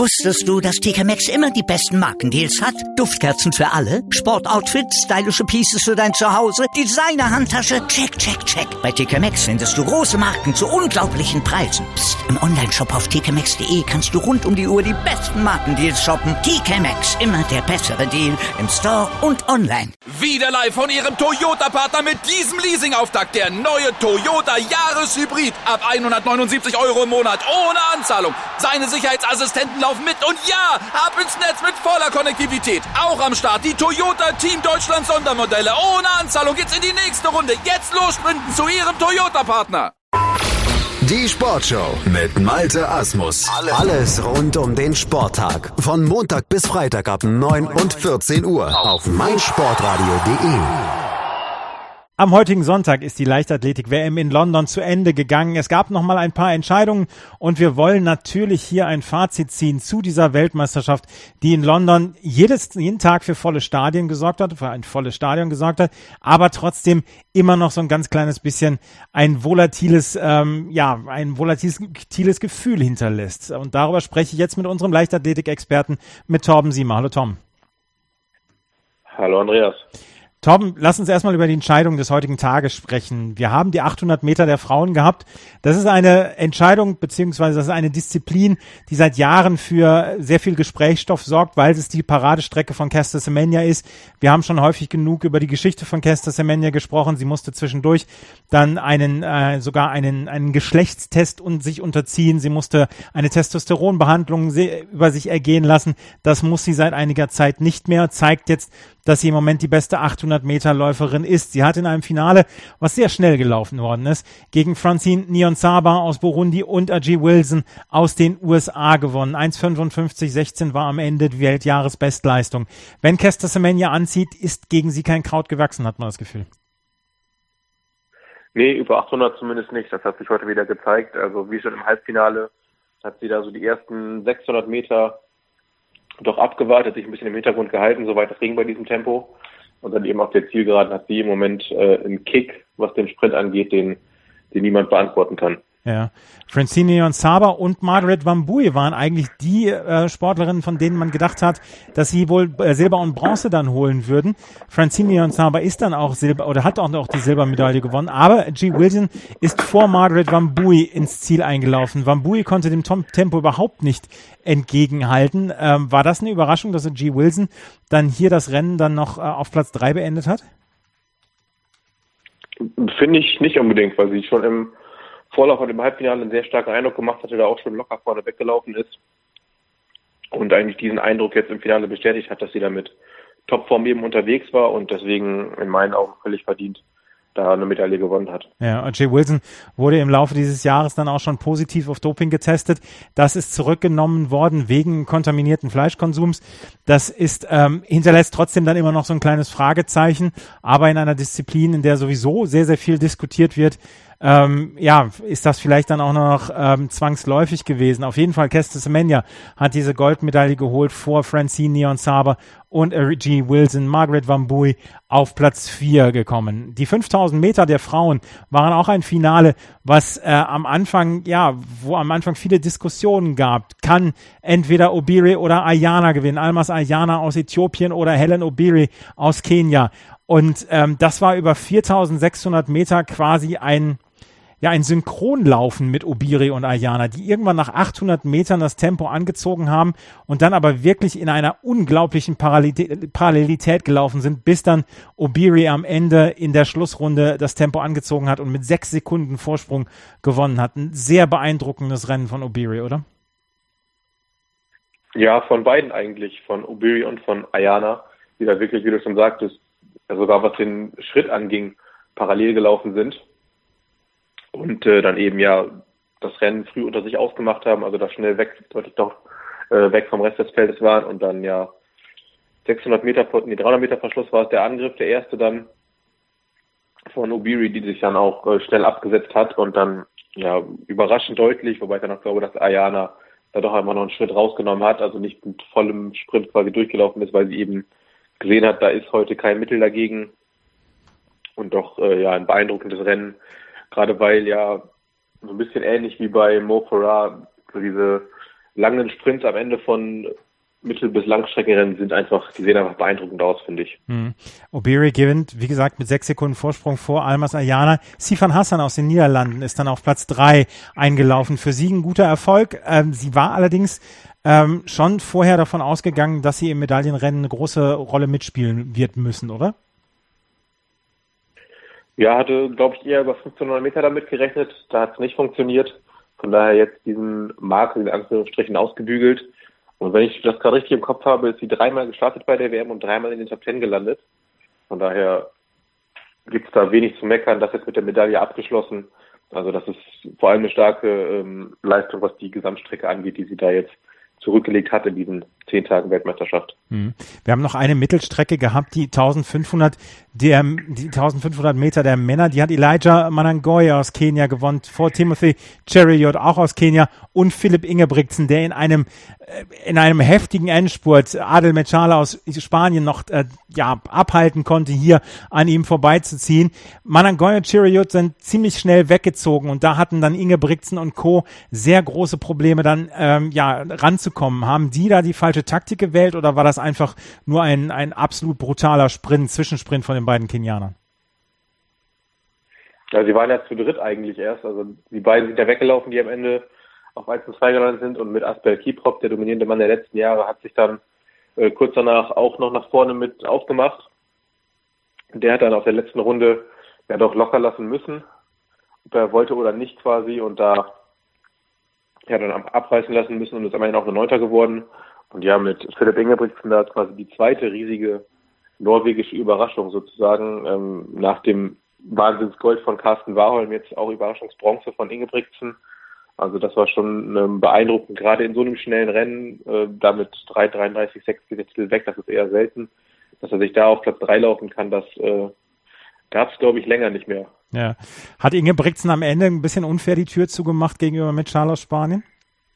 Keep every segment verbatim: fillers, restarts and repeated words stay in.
Wusstest du, dass T K Maxx immer die besten Markendeals hat? Duftkerzen für alle, Sportoutfits, stylische Pieces für dein Zuhause, Designer-Handtasche, check, check, check. Bei T K Maxx findest du große Marken zu unglaublichen Preisen. Psst. Im Onlineshop auf t k maxx punkt de kannst du rund um die Uhr die besten Markendeals shoppen. T K Maxx, immer der bessere Deal im Store und online. Wieder live von Ihrem Toyota-Partner mit diesem Leasing-Auftakt. Der neue Toyota Jahreshybrid. Ab hundertneunundsiebzig Euro im Monat ohne Anzahlung. Seine Sicherheitsassistenten laufen mit und ja, ab ins Netz mit voller Konnektivität. Auch am Start die Toyota Team Deutschland Sondermodelle. Ohne Anzahlung geht's in die nächste Runde. Jetzt los sprinten zu Ihrem Toyota-Partner. Die Sportshow mit Malte Asmus. Alles rund um den Sporttag. Von Montag bis Freitag ab neun und vierzehn Uhr auf meinsportradio punkt de. Am heutigen Sonntag ist die Leichtathletik-W M in London zu Ende gegangen. Es gab noch mal ein paar Entscheidungen und wir wollen natürlich hier ein Fazit ziehen zu dieser Weltmeisterschaft, die in London jedes, jeden Tag für volle Stadien gesorgt hat, für ein volles Stadion gesorgt hat, aber trotzdem immer noch so ein ganz kleines bisschen ein volatiles, ähm, ja, ein volatiles Gefühl hinterlässt. Und darüber spreche ich jetzt mit unserem Leichtathletik-Experten, mit Torben Siemer. Hallo Tom. Hallo Andreas. Torben, lass uns erstmal über die Entscheidung des heutigen Tages sprechen. Wir haben die achthundert Meter der Frauen gehabt. Das ist eine Entscheidung, beziehungsweise das ist eine Disziplin, die seit Jahren für sehr viel Gesprächsstoff sorgt, weil es die Paradestrecke von Caster Semenya ist. Wir haben schon häufig genug über die Geschichte von Caster Semenya gesprochen. Sie musste zwischendurch dann einen, äh, sogar einen, einen Geschlechtstest und sich unterziehen. Sie musste eine Testosteronbehandlung se- über sich ergehen lassen. Das muss sie seit einiger Zeit nicht mehr. Zeigt jetzt, dass sie im Moment die beste achthundert Meter Läuferin ist. Sie hat in einem Finale, was sehr schnell gelaufen worden ist, gegen Francine Niyonsaba aus Burundi und Ajee Wilson aus den U S A gewonnen. eins fünfundfünfzig sechzehn war am Ende die Weltjahresbestleistung. Wenn Caster Semenya anzieht, ist gegen sie kein Kraut gewachsen, hat man das Gefühl. Nee, über achthundert zumindest nicht. Das hat sich heute wieder gezeigt. Also wie schon im Halbfinale hat sie da so die ersten sechshundert Meter doch abgewartet, sich ein bisschen im Hintergrund gehalten, soweit es ging bei diesem Tempo. Und dann eben auf der Zielgeraden hat sie im Moment äh, einen Kick, was den Sprint angeht, den, den niemand beantworten kann. Ja, Francine Niyonsaba und Margaret Wambui waren eigentlich die äh, Sportlerinnen, von denen man gedacht hat, dass sie wohl äh, Silber und Bronze dann holen würden. Francine Niyonsaba ist dann auch Silber oder hat auch noch die Silbermedaille gewonnen, aber Ajee Wilson ist vor Margaret Wambui ins Ziel eingelaufen. Wambui konnte dem Tom- Tempo überhaupt nicht entgegenhalten. Ähm, war das eine Überraschung, dass Ajee Wilson dann hier das Rennen dann noch äh, auf Platz drei beendet hat? Finde ich nicht unbedingt, weil sie schon im Vorlauf und im Halbfinale einen sehr starken Eindruck gemacht hatte, da auch schon locker vorne weggelaufen ist und eigentlich diesen Eindruck jetzt im Finale bestätigt hat, dass sie da mit Topform eben unterwegs war und deswegen in meinen Augen völlig verdient da eine Medaille gewonnen hat. Ja, Ajee Wilson wurde im Laufe dieses Jahres dann auch schon positiv auf Doping getestet. Das ist zurückgenommen worden wegen kontaminierten Fleischkonsums. Das ist ähm, hinterlässt trotzdem dann immer noch so ein kleines Fragezeichen, aber in einer Disziplin, in der sowieso sehr, sehr viel diskutiert wird, Ähm, ja, ist das vielleicht dann auch noch ähm, zwangsläufig gewesen. Auf jeden Fall, Caster Semenya hat diese Goldmedaille geholt vor Francine Niyonsaba und Ajee Wilson. Margaret Wambui auf Platz vier gekommen. Die fünftausend Meter der Frauen waren auch ein Finale, was äh, am Anfang, ja, wo am Anfang viele Diskussionen gab. Kann entweder Obiri oder Ayana gewinnen. Almas Ayana aus Äthiopien oder Helen Obiri aus Kenia. Und ähm, das war über viertausendsechshundert Meter quasi ein ja ein Synchronlaufen mit Obiri und Ayana, die irgendwann nach achthundert Metern das Tempo angezogen haben und dann aber wirklich in einer unglaublichen Parallelität, Parallelität gelaufen sind, bis dann Obiri am Ende in der Schlussrunde das Tempo angezogen hat und mit sechs Sekunden Vorsprung gewonnen hat. Ein sehr beeindruckendes Rennen von Obiri, oder? Ja, von beiden eigentlich, von Obiri und von Ayana, die da wirklich, wie du schon sagtest, sogar was den Schritt anging, parallel gelaufen sind. Und äh, dann eben ja das Rennen früh unter sich ausgemacht haben, also da schnell weg, deutlich doch äh, weg vom Rest des Feldes waren und dann ja sechshundert Meter, nee, dreihundert Meter vor Schluss war es der Angriff, der erste dann von Obiri, die sich dann auch äh, schnell abgesetzt hat und dann ja überraschend deutlich, wobei ich dann auch glaube, dass Ayana da doch einfach noch einen Schritt rausgenommen hat, also nicht mit vollem Sprint quasi durchgelaufen ist, weil sie eben gesehen hat, da ist heute kein Mittel dagegen und doch äh, ja ein beeindruckendes Rennen. Gerade weil ja so ein bisschen ähnlich wie bei Mo Farah so diese langen Sprints am Ende von Mittel- bis Langstreckenrennen sind einfach, die sehen einfach beeindruckend aus, finde ich. Mhm. Obiri gewinnt, wie gesagt, mit sechs Sekunden Vorsprung vor Almaz Ayana. Sifan Hassan aus den Niederlanden ist dann auf Platz drei eingelaufen. Für sie ein guter Erfolg. Ähm, sie war allerdings ähm, schon vorher davon ausgegangen, dass sie im Medaillenrennen eine große Rolle mitspielen wird müssen, oder? Ja, hatte, glaube ich, eher über fünfzehnhundert Meter damit gerechnet. Da hat es nicht funktioniert. Von daher jetzt diesen Markt in Anführungsstrichen ausgebügelt. Und wenn ich das gerade richtig im Kopf habe, ist sie dreimal gestartet bei der W M und dreimal in den Top Ten gelandet. Von daher gibt es da wenig zu meckern. Das jetzt mit der Medaille abgeschlossen. Also das ist vor allem eine starke ähm, Leistung, was die Gesamtstrecke angeht, die sie da jetzt zurückgelegt hat in diesen zehn Tagen Weltmeisterschaft. Mhm. Wir haben noch eine Mittelstrecke gehabt, die eintausendfünfhundert, der, die eintausendfünfhundert Meter der Männer, die hat Elijah Manangoya aus Kenia gewonnen, vor Timothy Cheruiyot auch aus Kenia und Philipp Ingebrigtsen, der in einem in einem heftigen Endspurt Adel Mechala aus Spanien noch äh, ja abhalten konnte, hier an ihm vorbeizuziehen. Manangoya und Cheruiyot sind ziemlich schnell weggezogen und da hatten dann Ingebrigtsen und Co. sehr große Probleme, dann ähm, ja ranzukommen. Haben die da die falsche Taktik gewählt oder war das einfach nur ein, ein absolut brutaler Sprint, Zwischensprint von den beiden Kenianern? Ja, sie waren ja zu dritt eigentlich erst. Also die beiden sind ja weggelaufen, die am Ende auf eins und zwei gelandet sind, und mit Asbel Kiprop, der dominierende Mann der letzten Jahre, hat sich dann äh, kurz danach auch noch nach vorne mit aufgemacht. Der hat dann auf der letzten Runde ja doch locker lassen müssen, ob er wollte oder nicht quasi, und da ja dann abreißen lassen müssen und ist immerhin auch eine Neunter geworden. Und ja, mit Philipp Ingebrigtsen da quasi die zweite riesige norwegische Überraschung sozusagen, ähm, nach dem Wahnsinnsgold von Carsten Warholm jetzt auch Überraschungsbronze von Ingebrigtsen. Also das war schon ähm, beeindruckend, gerade in so einem schnellen Rennen, äh, da mit drei dreiunddreißig sechs geht der Titel weg, das ist eher selten, dass er sich da auf Platz drei laufen kann, das äh, gab es, glaube ich, länger nicht mehr. Ja. Hat Ingebrigtsen am Ende ein bisschen unfair die Tür zugemacht gegenüber Mechala aus Spanien?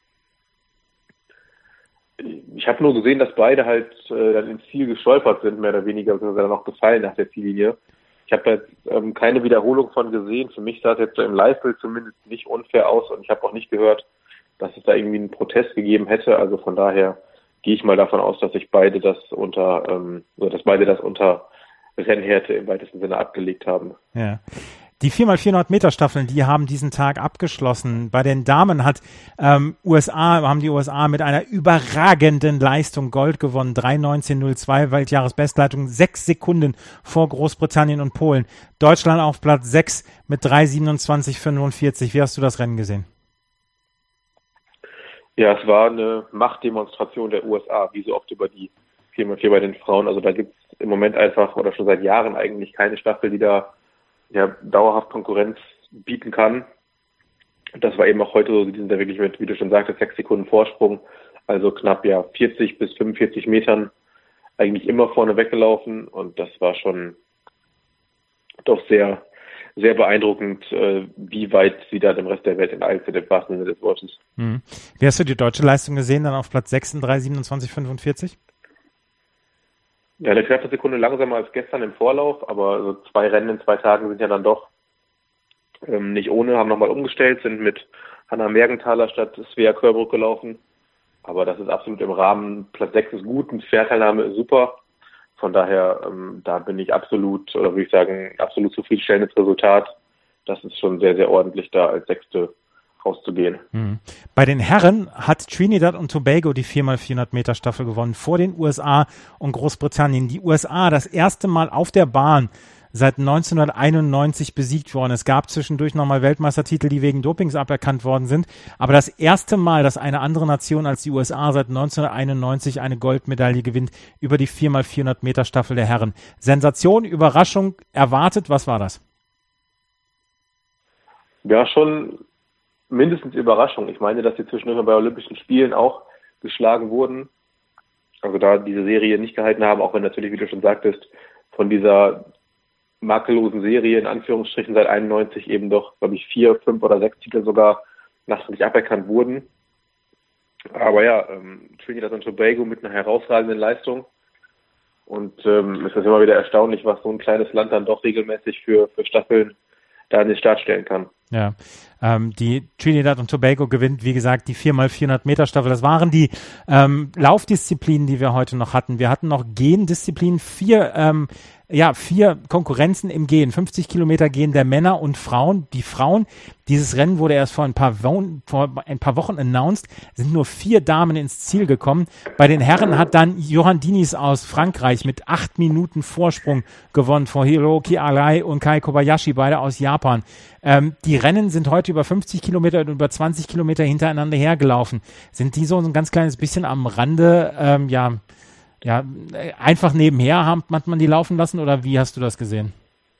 Ich habe nur gesehen, dass beide halt äh, dann ins Ziel gestolpert sind, mehr oder weniger, beziehungsweise dann auch gefallen nach der Ziellinie. Ich habe da jetzt ähm, keine Wiederholung von gesehen. Für mich sah es jetzt so im Live-Bild zumindest nicht unfair aus, und ich habe auch nicht gehört, dass es da irgendwie einen Protest gegeben hätte. Also von daher gehe ich mal davon aus, dass sich beide das unter, ähm, oder dass beide das unter Rennhärte im weitesten Sinne abgelegt haben. Ja. Die vier mal vierhundert Meter Staffeln, die haben diesen Tag abgeschlossen. Bei den Damen hat ähm, U S A, haben die U S A mit einer überragenden Leistung Gold gewonnen. drei neunzehn null zwei, Weltjahresbestleitung, sechs Sekunden vor Großbritannien und Polen. Deutschland auf Platz sechs mit drei siebenundzwanzig fünfundvierzig. Wie hast du das Rennen gesehen? Ja, es war eine Machtdemonstration der U S A, wie so oft über die vier mal vier bei den Frauen. Also da gibt es im Moment einfach, oder schon seit Jahren eigentlich, keine Staffel, die da ja dauerhaft Konkurrenz bieten kann. Das war eben auch heute so, die sind da wirklich mit, wie du schon sagtest, sechs Sekunden Vorsprung, also knapp ja vierzig bis fünfundvierzig Metern eigentlich immer vorne weggelaufen, und das war schon doch sehr, sehr beeindruckend, äh, wie weit sie da dem Rest der Welt enteilt sind, im wahrsten Sinne des Wortes. Hm. Wie hast du die deutsche Leistung gesehen, dann auf Platz sechs in drei siebenundzwanzig fünfundvierzig? Ja, eine knappe Sekunde langsamer als gestern im Vorlauf, aber so zwei Rennen in zwei Tagen sind ja dann doch ähm, nicht ohne, haben nochmal umgestellt, sind mit Hanna Mergenthaler statt Svea Körbrück gelaufen. Aber das ist absolut im Rahmen. Platz sechs ist gut, eine Fairteilnahme ist super. Von daher, ähm, da bin ich absolut, oder würde ich sagen, absolut zufriedenstellendes Resultat. Das ist schon sehr, sehr ordentlich, da als Sechste rauszugehen. Mhm. Bei den Herren hat Trinidad und Tobago die vier mal vierhundert Meter Staffel gewonnen, vor den U S A und Großbritannien. Die U S A das erste Mal auf der Bahn seit neunzehnhunderteinundneunzig besiegt worden. Es gab zwischendurch nochmal Weltmeistertitel, die wegen Dopings aberkannt worden sind. Aber das erste Mal, dass eine andere Nation als die U S A seit neunzehnhunderteinundneunzig eine Goldmedaille gewinnt über die vier mal vierhundert Meter Staffel der Herren. Sensation, Überraschung, erwartet, was war das? Ja, schon mindestens Überraschung. Ich meine, dass sie zwischendurch bei Olympischen Spielen auch geschlagen wurden. Also da diese Serie nicht gehalten haben, auch wenn natürlich, wie du schon sagtest, von dieser makellosen Serie in Anführungsstrichen seit einundneunzig eben doch, glaube ich, vier, fünf oder sechs Titel sogar nachträglich aberkannt wurden. Aber ja, ähm, Trinidad und Tobago mit einer herausragenden Leistung. Und ähm, es ist immer wieder erstaunlich, was so ein kleines Land dann doch regelmäßig für, für Staffeln da an den Start stellen kann. Ja, ähm, die Trinidad und Tobago gewinnt, wie gesagt, die vier mal vierhundert Meter Staffel. Das waren die ähm, Laufdisziplinen, die wir heute noch hatten. Wir hatten noch Gendisziplinen, vier ähm, ja, vier Konkurrenzen im Gehen, fünfzig Kilometer Gehen der Männer und Frauen. Die Frauen, dieses Rennen wurde erst vor ein paar Wochen, vor ein paar Wochen announced, sind nur vier Damen ins Ziel gekommen. Bei den Herren hat dann Johan Diniz aus Frankreich mit acht Minuten Vorsprung gewonnen vor Hiroki Arai und Kai Kobayashi, beide aus Japan. Ähm, die Rennen sind heute über fünfzig Kilometer und über zwanzig Kilometer hintereinander hergelaufen. Sind die so ein ganz kleines bisschen am Rande, ähm, ja, Ja, einfach nebenher hat man die laufen lassen oder wie hast du das gesehen?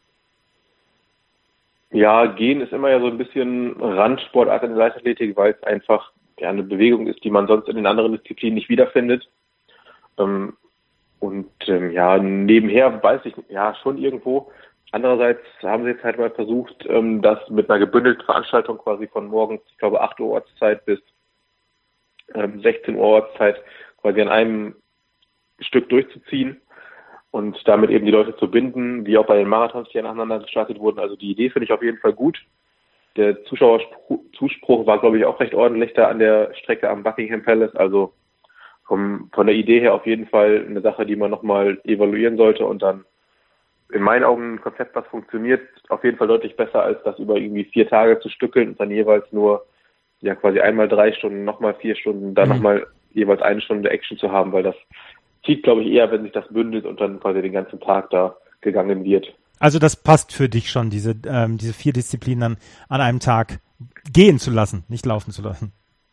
Ja, Gehen ist immer ja so ein bisschen Randsportart in der Leichtathletik, weil es einfach ja eine Bewegung ist, die man sonst in den anderen Disziplinen nicht wiederfindet. Ähm, und ähm, ja, nebenher weiß ich ja schon irgendwo. Andererseits haben sie jetzt halt mal versucht, ähm, das mit einer gebündelten Veranstaltung quasi von morgens, ich glaube acht Uhr Ortszeit bis ähm, sechzehn Uhr Ortszeit quasi an einem Stück durchzuziehen und damit eben die Leute zu binden, wie auch bei den Marathons, die nacheinander gestartet wurden. Also die Idee finde ich auf jeden Fall gut. Der Zuschauerzuspruch war, glaube ich, auch recht ordentlich da an der Strecke am Buckingham Palace. Also vom, von der Idee her auf jeden Fall eine Sache, die man nochmal evaluieren sollte und dann in meinen Augen ein Konzept, was funktioniert, auf jeden Fall deutlich besser, als das über irgendwie vier Tage zu stückeln und dann jeweils nur ja quasi einmal drei Stunden, nochmal vier Stunden, dann mhm. nochmal jeweils eine Stunde Action zu haben, weil das zieht, glaube ich, eher, wenn sich das bündelt und dann quasi den ganzen Tag da gegangen wird. Also das passt für dich schon, diese, ähm, diese vier Disziplinen an, an einem Tag gehen zu lassen, nicht laufen zu lassen.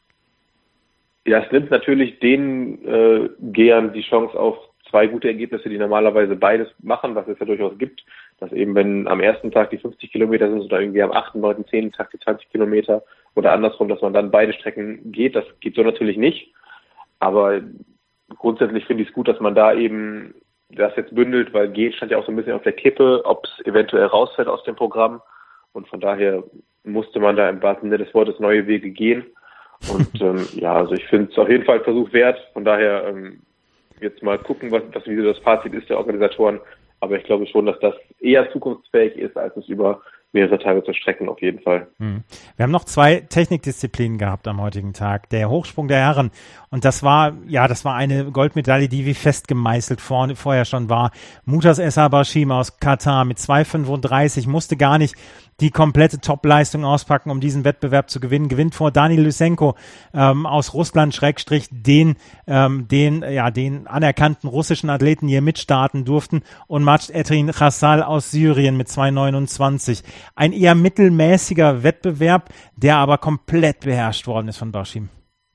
Ja, es nimmt natürlich den äh, Gehern die Chance auf zwei gute Ergebnisse, die normalerweise beides machen, was es ja durchaus gibt. Dass eben, wenn am ersten Tag die fünfzig Kilometer sind oder irgendwie am achten, neunten, zehnten Tag die zwanzig Kilometer oder andersrum, dass man dann beide Strecken geht. Das geht so natürlich nicht. Aber grundsätzlich finde ich es gut, dass man da eben das jetzt bündelt, weil Gehen stand ja auch so ein bisschen auf der Kippe, ob es eventuell rausfällt aus dem Programm. Und von daher musste man da im wahrsten Sinne des Wortes neue Wege gehen. Und ähm, ja, also ich finde es auf jeden Fall einen Versuch wert. Von daher ähm, jetzt mal gucken, was, was wie so das Fazit ist der Organisatoren. Aber ich glaube schon, dass das eher zukunftsfähig ist, als es über mehrere Tage zu strecken, auf jeden Fall. Hm. Wir haben noch zwei Technikdisziplinen gehabt am heutigen Tag. Der Hochsprung der Herren. Und das war, ja, das war eine Goldmedaille, die wie festgemeißelt vorne, vorher schon war. Mutas Essa Bashim aus Katar mit zwei fünfunddreißig musste gar nicht die komplette Top-Leistung auspacken, um diesen Wettbewerb zu gewinnen. Gewinnt vor Dani Lysenko ähm, aus Russland, Schrägstrich, den, ähm, den, ja, den anerkannten russischen Athleten, die hier mitstarten durften. Und Majd Etrin Khassal aus Syrien mit zwei neunundzwanzig. Ein eher mittelmäßiger Wettbewerb, der aber komplett beherrscht worden ist von Bashim.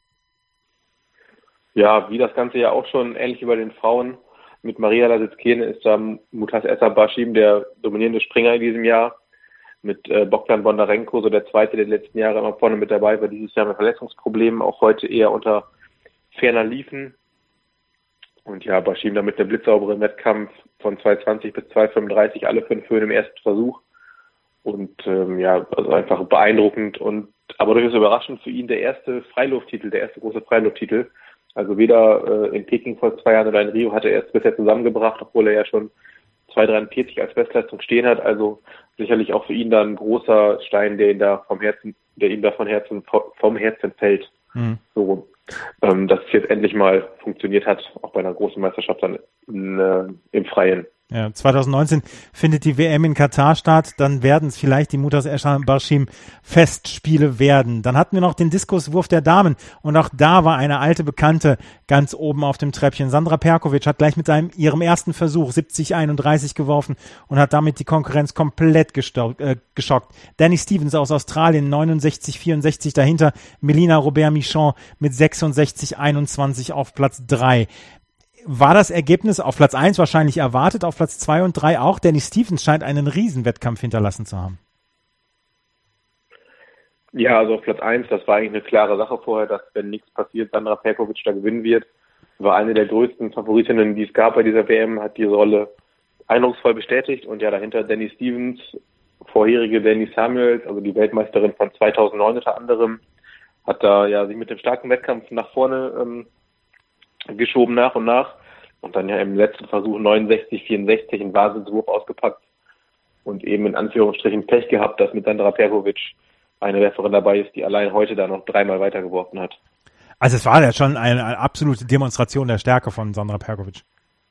Ja, wie das Ganze ja auch schon ähnlich wie bei den Frauen mit Maria Lasitzkene ist da Mutas Essa Bashim der dominierende Springer in diesem Jahr. Mit äh, Bogdan Bondarenko, so der zweite der letzten Jahre immer vorne mit dabei, war dieses Jahr mit Verletzungsproblemen, auch heute eher unter ferner liefen. Und ja, Bashim da mit einem blitzsauberen Wettkampf von zwei zwanzig bis zwei fünfunddreißig, alle fünf Höhen im ersten Versuch. Und ähm, ja, also einfach beeindruckend und aber durchaus überraschend für ihn der erste Freilufttitel, der erste große Freilufttitel. Also weder äh, in Peking vor zwei Jahren oder in Rio hat er erst bisher zusammengebracht, obwohl er ja schon zwei dreiundvierzig als Bestleistung stehen hat. Also sicherlich auch für ihn da ein großer Stein, der ihn da vom Herzen, der ihm da von Herzen, vom Herzen fällt. Mhm. So, ähm, dass es jetzt endlich mal funktioniert hat, auch bei einer großen Meisterschaft dann in, äh, im Freien. Ja, zwanzig neunzehn findet die W M in Katar statt, dann werden es vielleicht die Mutas Essa Bashim Festspiele werden. Dann hatten wir noch den Diskuswurf der Damen und auch da war eine alte Bekannte ganz oben auf dem Treppchen. Sandra Perkovic hat gleich mit seinem, ihrem ersten Versuch siebzig einunddreißig geworfen und hat damit die Konkurrenz komplett gestockt, äh, geschockt. Danny Stevens aus Australien neunundsechzig vierundsechzig dahinter, Melina Robert-Michon mit sechsundsechzig einundzwanzig auf Platz drei. War das Ergebnis auf Platz eins wahrscheinlich erwartet, auf Platz zwei und drei auch? Danny Stevens scheint einen Riesenwettkampf hinterlassen zu haben. Ja, also auf Platz eins, das war eigentlich eine klare Sache vorher, dass wenn nichts passiert, Sandra Perkovic da gewinnen wird. War eine der größten Favoritinnen, die es gab bei dieser W M, hat diese Rolle eindrucksvoll bestätigt. Und ja, dahinter Danny Stevens, vorherige Danny Samuels, also die Weltmeisterin von zweitausendneun unter anderem, hat da ja sich mit dem starken Wettkampf nach vorne ähm, geschoben nach und nach und dann ja im letzten Versuch neunundsechzig vierundsechzig einen Wahnsinnswurf ausgepackt und eben in Anführungsstrichen Pech gehabt, dass mit Sandra Perkovic eine Werferin dabei ist, die allein heute da noch dreimal weitergeworfen hat. Also es war ja schon eine, eine absolute Demonstration der Stärke von Sandra Perkovic.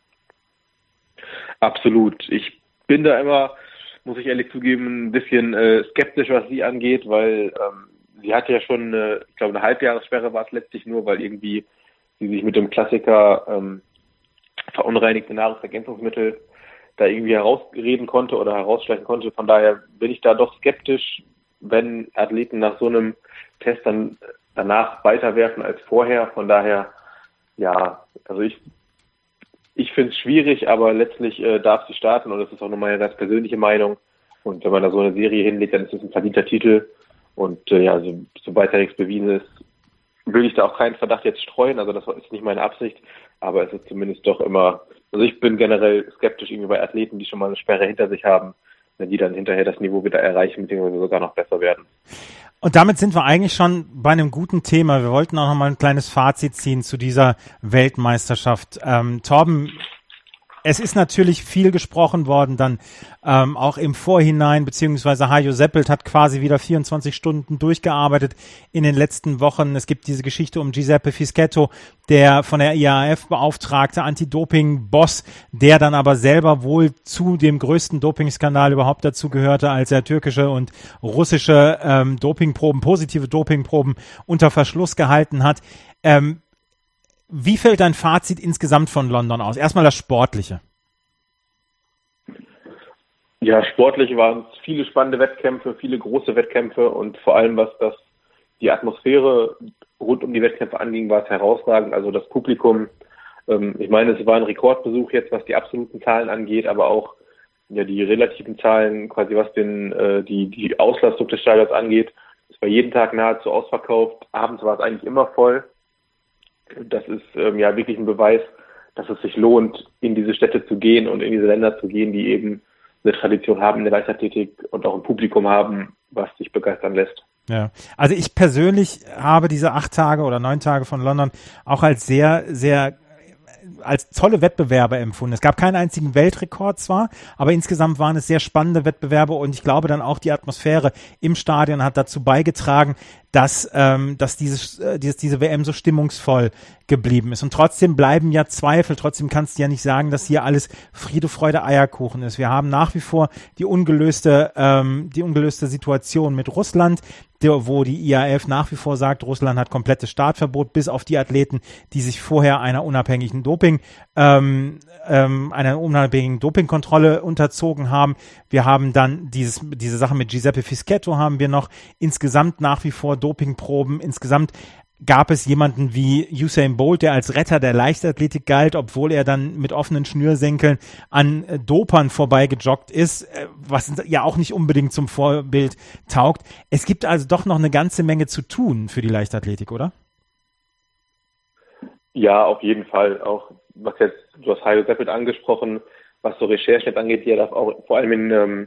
Absolut. Ich bin da immer, muss ich ehrlich zugeben, ein bisschen äh, skeptisch, was sie angeht, weil ähm, sie hatte ja schon, eine, ich glaube, eine Halbjahressperre war es letztlich nur, weil irgendwie sie sich mit dem Klassiker ähm, verunreinigte Nahrungsergänzungsmittel da irgendwie herausreden konnte oder herausschleichen konnte. Von daher bin ich da doch skeptisch, wenn Athleten nach so einem Test dann danach weiterwerfen als vorher. Von daher, ja, also ich ich finde es schwierig, aber letztlich äh, darf sie starten und das ist auch nur meine ganz persönliche Meinung. Und wenn man da so eine Serie hinlegt, dann ist es ein verdienter Titel. Und äh, ja, so, sobald da nichts bewiesen ist, will ich da auch keinen Verdacht jetzt streuen. Also das ist nicht meine Absicht, aber es ist zumindest doch immer, also ich bin generell skeptisch irgendwie bei Athleten, die schon mal eine Sperre hinter sich haben, wenn die dann hinterher das Niveau wieder erreichen, beziehungsweise sogar noch besser werden. Und damit sind wir eigentlich schon bei einem guten Thema. Wir wollten auch noch mal ein kleines Fazit ziehen zu dieser Weltmeisterschaft. Ähm, Torben, es ist natürlich viel gesprochen worden dann ähm, auch im Vorhinein, beziehungsweise Hajo Seppelt hat quasi wieder vierundzwanzig Stunden durchgearbeitet in den letzten Wochen. Es gibt diese Geschichte um Giuseppe Fischetto, der von der I A A F beauftragte Anti-Doping-Boss, der dann aber selber wohl zu dem größten Dopingskandal überhaupt dazu gehörte, als er türkische und russische ähm, Dopingproben, positive Dopingproben unter Verschluss gehalten hat. Ähm, Wie fällt dein Fazit insgesamt von London aus? Erstmal das Sportliche. Ja, sportlich waren es viele spannende Wettkämpfe, viele große Wettkämpfe und vor allem, was das die Atmosphäre rund um die Wettkämpfe anging, war es herausragend. Also das Publikum, ähm, ich meine, es war ein Rekordbesuch jetzt, was die absoluten Zahlen angeht, aber auch ja die relativen Zahlen, quasi was den äh, die die Auslastung des Stadions angeht. Es war jeden Tag nahezu ausverkauft. Abends war es eigentlich immer voll. Das ist ähm, ja wirklich ein Beweis, dass es sich lohnt, in diese Städte zu gehen und in diese Länder zu gehen, die eben eine Tradition haben in der Leichtathletik und auch ein Publikum haben, was sich begeistern lässt. Ja, also ich persönlich habe diese acht Tage oder neun Tage von London auch als sehr, sehr als tolle Wettbewerbe empfunden. Es gab keinen einzigen Weltrekord zwar, aber insgesamt waren es sehr spannende Wettbewerbe und ich glaube dann auch die Atmosphäre im Stadion hat dazu beigetragen, dass, ähm, dass dieses, äh, dieses, diese W M so stimmungsvoll geblieben ist. Und trotzdem bleiben ja Zweifel, trotzdem kannst du ja nicht sagen, dass hier alles Friede, Freude, Eierkuchen ist. Wir haben nach wie vor die ungelöste, ähm, die ungelöste Situation mit Russland, der, wo die I A A F nach wie vor sagt, Russland hat komplettes Startverbot, bis auf die Athleten, die sich vorher einer unabhängigen Doping, ähm, ähm, einer unabhängigen Dopingkontrolle unterzogen haben. Wir haben dann dieses, diese Sache mit Giuseppe Fischetto haben wir noch. Insgesamt nach wie vor Dopingproben. Insgesamt gab es jemanden wie Usain Bolt, der als Retter der Leichtathletik galt, obwohl er dann mit offenen Schnürsenkeln an äh, Dopern vorbeigejoggt ist, äh, was ja auch nicht unbedingt zum Vorbild taugt. Es gibt also doch noch eine ganze Menge zu tun für die Leichtathletik, oder? Ja, auf jeden Fall. Auch was jetzt, du hast Hajo Seppelt angesprochen, was so Recherchen angeht, die er das auch vor allem in, ähm,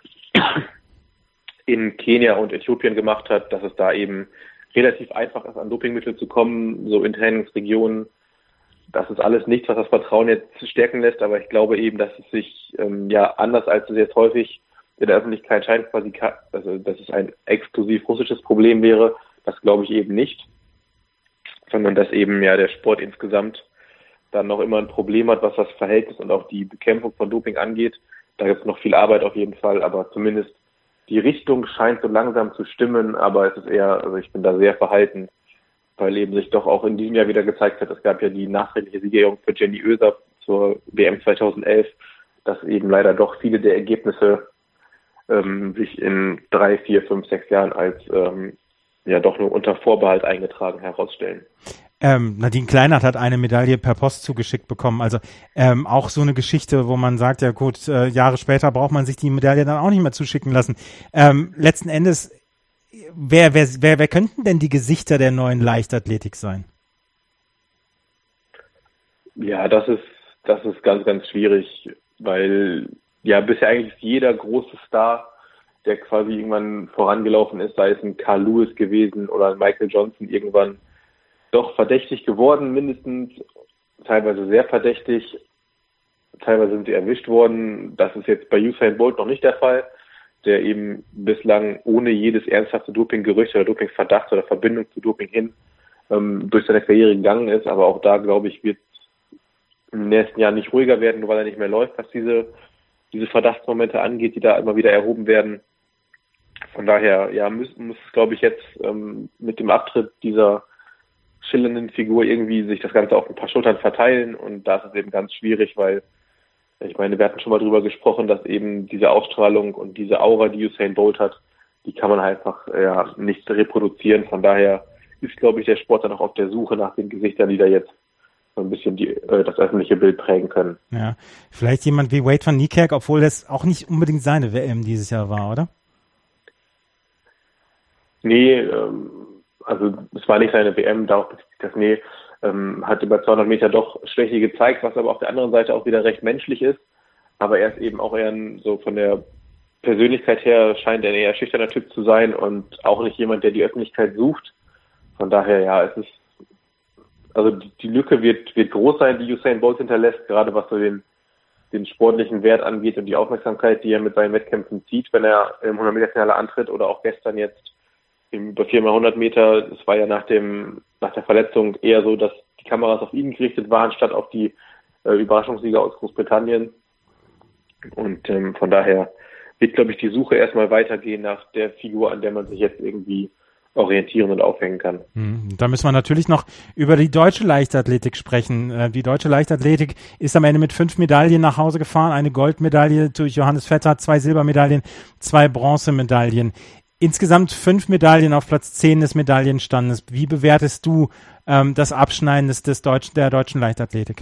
in Kenia und Äthiopien gemacht hat, dass es da eben relativ einfach ist, an Dopingmittel zu kommen, so in Trainingsregionen. Das ist alles nichts, was das Vertrauen jetzt stärken lässt, aber ich glaube eben, dass es sich ähm, ja anders als es jetzt häufig in der Öffentlichkeit scheint, quasi, also dass es ein exklusiv russisches Problem wäre, das glaube ich eben nicht, sondern dass eben ja der Sport insgesamt dann noch immer ein Problem hat, was das Verhältnis und auch die Bekämpfung von Doping angeht. Da gibt es noch viel Arbeit auf jeden Fall, aber zumindest die Richtung scheint so langsam zu stimmen, aber es ist eher, also ich bin da sehr verhalten, weil eben sich doch auch in diesem Jahr wieder gezeigt hat, es gab ja die nachträgliche Siegerehrung für Jenny Oeser zur W M zweitausendelf, dass eben leider doch viele der Ergebnisse ähm, sich in drei, vier, fünf, sechs Jahren als ähm, ja doch nur unter Vorbehalt eingetragen herausstellen. Ähm, Nadine Kleinert hat eine Medaille per Post zugeschickt bekommen. Also ähm, auch so eine Geschichte, wo man sagt, ja gut, äh, Jahre später braucht man sich die Medaille dann auch nicht mehr zuschicken lassen. Ähm, letzten Endes, wer, wer, wer, wer könnten denn die Gesichter der neuen Leichtathletik sein? Ja, das ist, das ist ganz, ganz schwierig, weil ja bisher eigentlich jeder große Star, der quasi irgendwann vorangelaufen ist, sei es ein Carl Lewis gewesen oder ein Michael Johnson irgendwann, doch verdächtig geworden, mindestens, teilweise sehr verdächtig, teilweise sind sie erwischt worden. Das ist jetzt bei Usain Bolt noch nicht der Fall. der eben bislang ohne jedes ernsthafte Dopinggerücht oder Dopingverdacht oder Verbindung zu Doping hin ähm, durch seine Karriere gegangen ist. Aber auch da, glaube ich, wird im nächsten Jahr nicht ruhiger werden, nur weil er nicht mehr läuft, was diese, diese Verdachtsmomente angeht, die da immer wieder erhoben werden. Von daher, ja, muss, muss glaube ich, jetzt ähm, mit dem Abtritt dieser schillernden Figur irgendwie sich das Ganze auf ein paar Schultern verteilen. Und da ist es eben ganz schwierig, weil ich meine, wir hatten schon mal drüber gesprochen, dass eben diese Ausstrahlung und diese Aura, die Usain Bolt hat, die kann man einfach ja, nicht reproduzieren. Von daher ist, glaube ich, der Sport dann auch auf der Suche nach den Gesichtern, die da jetzt so ein bisschen die, äh, das öffentliche Bild prägen können. Ja, vielleicht jemand wie Wade van Niekerk, obwohl das auch nicht unbedingt seine W M dieses Jahr war, oder? Nee, ähm, also es war nicht seine W M, darauf bezieht sich das, nee. Ähm, hat über zweihundert Meter doch Schwäche gezeigt, was aber auf der anderen Seite auch wieder recht menschlich ist. Aber er ist eben auch eher ein, so von der Persönlichkeit her scheint er ein eher schüchterner Typ zu sein und auch nicht jemand, der die Öffentlichkeit sucht. Von daher, ja, es ist, also die, die Lücke wird, wird groß sein, die Usain Bolt hinterlässt, gerade was so den, den sportlichen Wert angeht und die Aufmerksamkeit, die er mit seinen Wettkämpfen zieht, wenn er im hundert Meter Finale antritt oder auch gestern jetzt über vier mal hundert Meter. Es war ja nach dem, nach der Verletzung eher so, dass die Kameras auf ihn gerichtet waren, statt auf die äh, Überraschungssieger aus Großbritannien. Und ähm, von daher wird, glaube ich, die Suche erstmal weitergehen nach der Figur, an der man sich jetzt irgendwie orientieren und aufhängen kann. Hm, da müssen wir natürlich noch über die deutsche Leichtathletik sprechen. Äh, die deutsche Leichtathletik ist am Ende mit fünf Medaillen nach Hause gefahren. Eine Goldmedaille durch Johannes Vetter, zwei Silbermedaillen, zwei Bronzemedaillen. Insgesamt fünf Medaillen auf Platz zehn des Medaillenstandes. Wie bewertest du ähm, das Abschneiden des, des Deutschen, der deutschen Leichtathletik?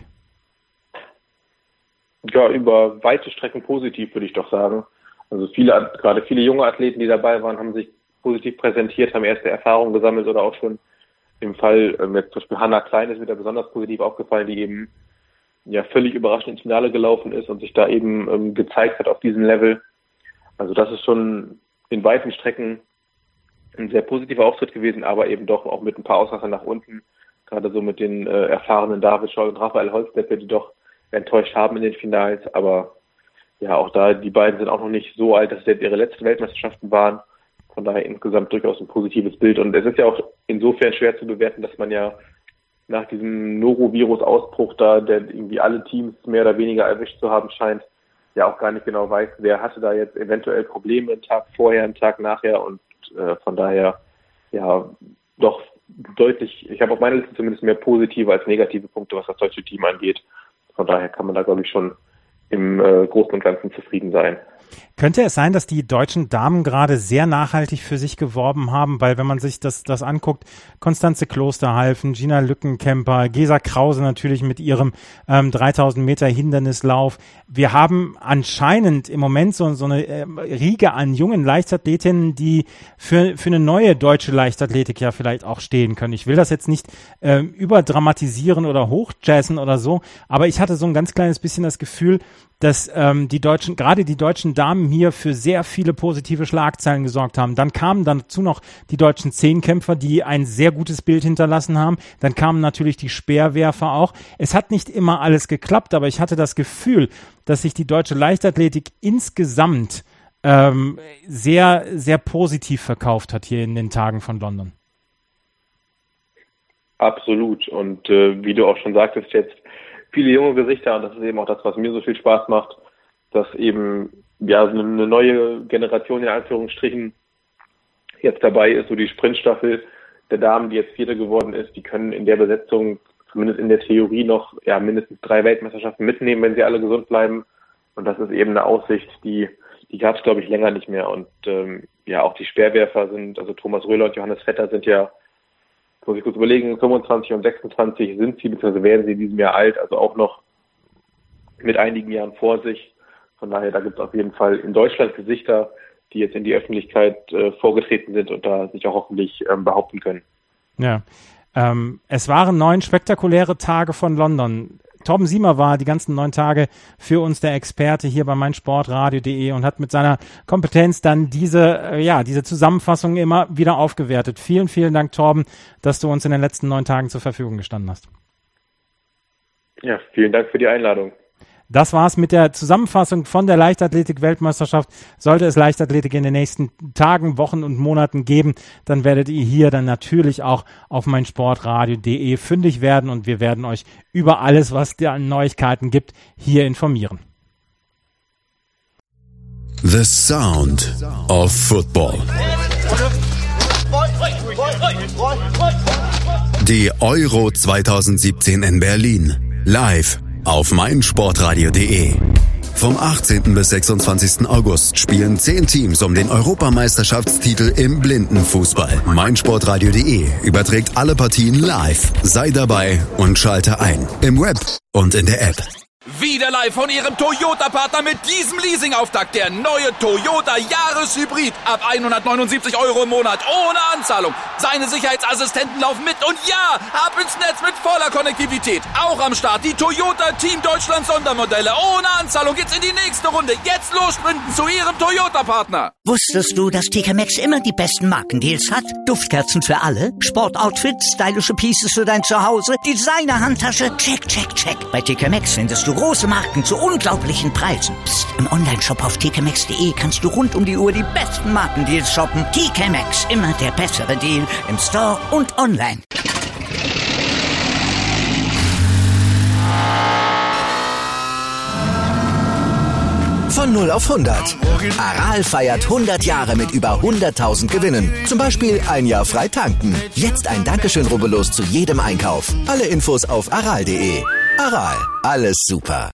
Ja, über weite Strecken positiv, würde ich doch sagen. Also viele, gerade viele junge Athleten, die dabei waren, haben sich positiv präsentiert, haben erste Erfahrungen gesammelt oder auch schon im Fall, ähm, jetzt zum Beispiel Hannah Klein ist wieder besonders positiv aufgefallen, die eben ja völlig überraschend ins Finale gelaufen ist und sich da eben ähm, gezeigt hat auf diesem Level. Also das ist schon in weiten Strecken ein sehr positiver Auftritt gewesen, aber eben doch auch mit ein paar Ausreißern nach unten, gerade so mit den äh, erfahrenen David Scholl und Raphael Holzdeppe, die doch enttäuscht haben in den Finals, aber ja, auch da, die beiden sind auch noch nicht so alt, dass es jetzt ihre letzten Weltmeisterschaften waren, von daher insgesamt durchaus ein positives Bild und es ist ja auch insofern schwer zu bewerten, dass man ja nach diesem Norovirus-Ausbruch da, der irgendwie alle Teams mehr oder weniger erwischt zu haben scheint, ja auch gar nicht genau weiß, wer hatte da jetzt eventuell Probleme einen Tag vorher, einen Tag nachher und äh, von daher ja doch deutlich, ich habe auf meiner Liste zumindest mehr positive als negative Punkte, was das deutsche Team angeht. Von daher kann man da, glaube ich, schon im äh, Großen und Ganzen zufrieden sein. Könnte es sein, dass die deutschen Damen gerade sehr nachhaltig für sich geworben haben? Weil wenn man sich das, das anguckt, Konstanze Klosterhalfen, Gina Lückenkämper, Gesa Krause natürlich mit ihrem ähm, dreitausend Meter Hindernislauf. Wir haben anscheinend im Moment so, so eine äh, Riege an jungen Leichtathletinnen, die für, für eine neue deutsche Leichtathletik ja vielleicht auch stehen können. Ich will das jetzt nicht äh, überdramatisieren oder hochjazzen oder so, aber ich hatte so ein ganz kleines bisschen das Gefühl, dass ähm, die deutschen, gerade die deutschen Damen hier für sehr viele positive Schlagzeilen gesorgt haben. Dann kamen dann dazu noch die deutschen Zehnkämpfer, die ein sehr gutes Bild hinterlassen haben. Dann kamen natürlich die Speerwerfer auch. Es hat nicht immer alles geklappt, aber ich hatte das Gefühl, dass sich die deutsche Leichtathletik insgesamt ähm, sehr, sehr positiv verkauft hat hier in den Tagen von London. Absolut. Und äh, wie du auch schon sagtest, jetzt viele junge Gesichter und das ist eben auch das, was mir so viel Spaß macht, dass eben ja eine neue Generation in Anführungsstrichen jetzt dabei ist, so die Sprintstaffel der Damen, die jetzt Vierte geworden ist, die können in der Besetzung zumindest in der Theorie noch ja mindestens drei Weltmeisterschaften mitnehmen, wenn sie alle gesund bleiben und das ist eben eine Aussicht, die die gab es glaube ich länger nicht mehr und ähm, ja auch die Speerwerfer sind, also Thomas Röhler und Johannes Vetter sind ja, muss ich kurz überlegen, fünfundzwanzig und sechsundzwanzig sind sie, beziehungsweise werden sie in diesem Jahr alt, also auch noch mit einigen Jahren vor sich. Von daher, da gibt es auf jeden Fall in Deutschland Gesichter, die jetzt in die Öffentlichkeit äh, vorgetreten sind und da sich auch hoffentlich ähm, behaupten können. Ja, ähm, es waren neun spektakuläre Tage von London. Torben Siemer war die ganzen neun Tage für uns der Experte hier bei meinsportradio punkt de und hat mit seiner Kompetenz dann diese, äh, ja, diese Zusammenfassung immer wieder aufgewertet. Vielen, vielen Dank, Torben, dass du uns in den letzten neun Tagen zur Verfügung gestanden hast. Ja, vielen Dank für die Einladung. das war's mit der Zusammenfassung von der Leichtathletik-Weltmeisterschaft. Sollte es Leichtathletik in den nächsten Tagen, Wochen und Monaten geben, dann werdet ihr hier dann natürlich auch auf meinsportradio punkt de fündig werden und wir werden euch über alles, was es an Neuigkeiten gibt, hier informieren. The Sound of Football. Die Euro zwanzig siebzehn in Berlin. Live auf meinsportradio punkt de. Vom achtzehnten bis sechsundzwanzigsten August spielen zehn Teams um den Europameisterschaftstitel im Blindenfußball. meinsportradio punkt de überträgt alle Partien live. Sei dabei und schalte ein. Im Web und in der App. Wieder live von Ihrem Toyota-Partner mit diesem Leasing-Auftakt. Der neue Toyota Jahreshybrid. Ab hundertneunundsiebzig Euro im Monat. Ohne Anzahlung. Seine Sicherheitsassistenten laufen mit. Und ja, ab ins Netz mit voller Konnektivität. Auch am Start die Toyota Team Deutschland Sondermodelle. Ohne Anzahlung geht's in die nächste Runde. Jetzt los sprinten zu Ihrem Toyota-Partner. Wusstest du, dass T K Maxx immer die besten Markendeals hat? Duftkerzen für alle, Sportoutfits, stylische Pieces für dein Zuhause, Designer-Handtasche, check, check, check. Bei T K Maxx findest du große Marken zu unglaublichen Preisen. Psst. Im Onlineshop auf t k maxx punkt de kannst du rund um die Uhr die besten Markendeals shoppen. T K Maxx, immer der bessere Deal im Store und online. Von null auf hundert. Aral feiert hundert Jahre mit über hunderttausend Gewinnen. Zum Beispiel ein Jahr frei tanken. Jetzt ein Dankeschön, rubbellos zu jedem Einkauf. Alle Infos auf aral punkt de. Aral, alles super.